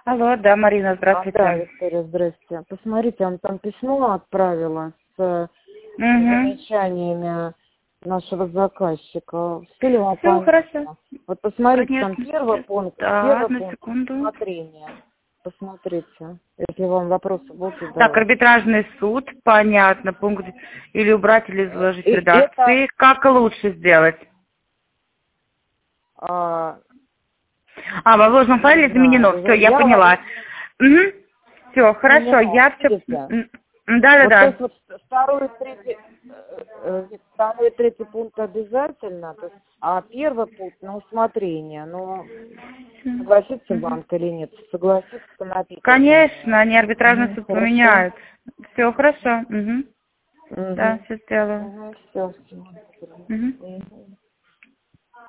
Алло, да, Марина, Да, здравствуйте. Виктория, здрасте. Посмотрите, я вам там письмо отправила с Угу. замечаниями нашего заказчика. Все ли вам Все хорошо. понятно? Вот посмотрите, там Конечно, первый сейчас. пункт, Да, первый одну пункт секунду. смотрения. Посмотрите, если вам вопросы будут Так, задавать. арбитражный суд, понятно, пункт. Или убрать, или изложить в И это, редакции. Как лучше сделать? а, В вложенном не файле изменено. Все, знаю, я я вам поняла. Угу. Все, хорошо, изменено, я все... видите? Вот то есть Да-да-да. вот второй и третий, второй и третий пункт обязательно, то есть, а первый пункт на усмотрение, но согласится Мгм. банк или нет, согласится написано на Конечно, нее. они арбитражный суд Хорошо. поменяют. Все хорошо. Угу. Да, Угу. все сделаю. Угу. Все. Угу.